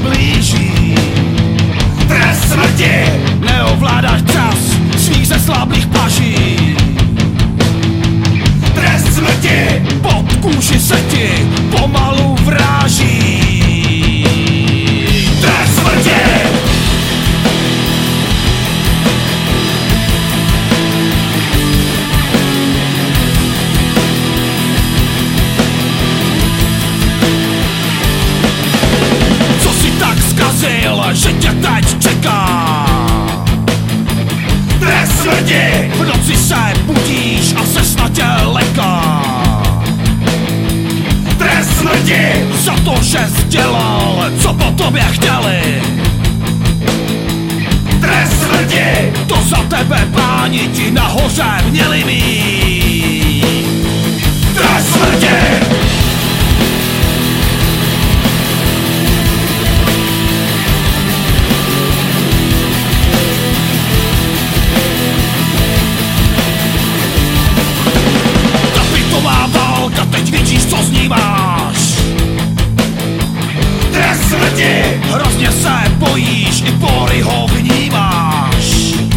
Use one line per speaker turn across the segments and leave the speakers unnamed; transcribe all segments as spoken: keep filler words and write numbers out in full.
blíží.
Trest smrti!
Neovládáš čas svých zesláblých paží.
Trest smrti!
Pod kůži se ti pomalu vráží.
Trest smrti!
Co si tak zkazil, že tě teď čeká?
Trest smrti!
V noci se budíš a se snad tě leká.
Trest smrti!
Za to, že jsi dělal, co po tobě chtěli.
Trest smrti!
To za tebe páni ti nahoře měli mít.
Trest smrti!
Kapitová válka, teď vidíš, co z ní máš.
Trest smrti!
Hrozně se bojíš, i pory ho vnímáš.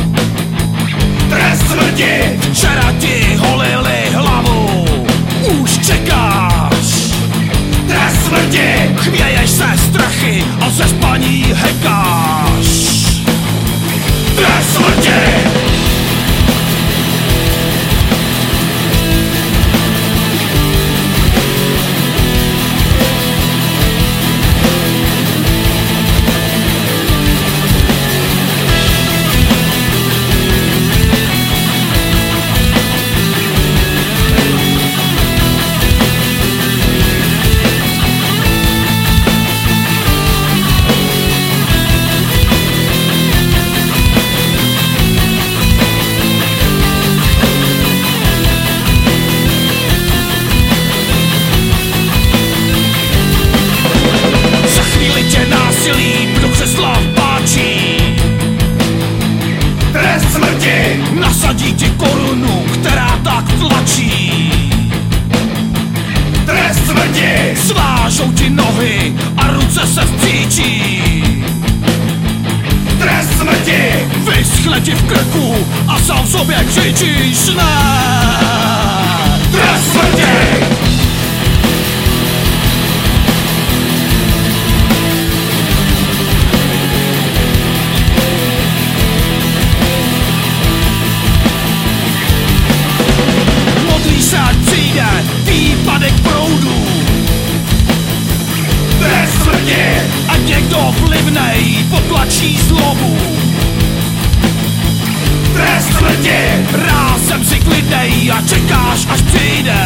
Trest smrti!
Včera ti holili hlavu, už čekáš.
Trest smrti!
Chvěješ se strachy a ze spaní hekáš.
Trest smrti! Trest smrti!
Nasadí ti korunu, která tak tlačí.
Trest smrti!
Svážou ti nohy a ruce se vstříčí.
Trest smrti!
Vyschne ti v krku a sám sobě křičíš ne.
Trest smrti!
Výpadek proudu.
Trest smrti!
Ať někdo vlivnej potlačí zlobu.
Trest smrti!
Rázem si klidnej a čekáš, až přijde.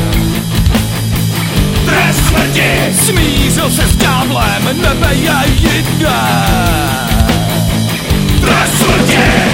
Trest smrti!
Smířil se s ďáblem, nebe je jinde.
Trest smrti!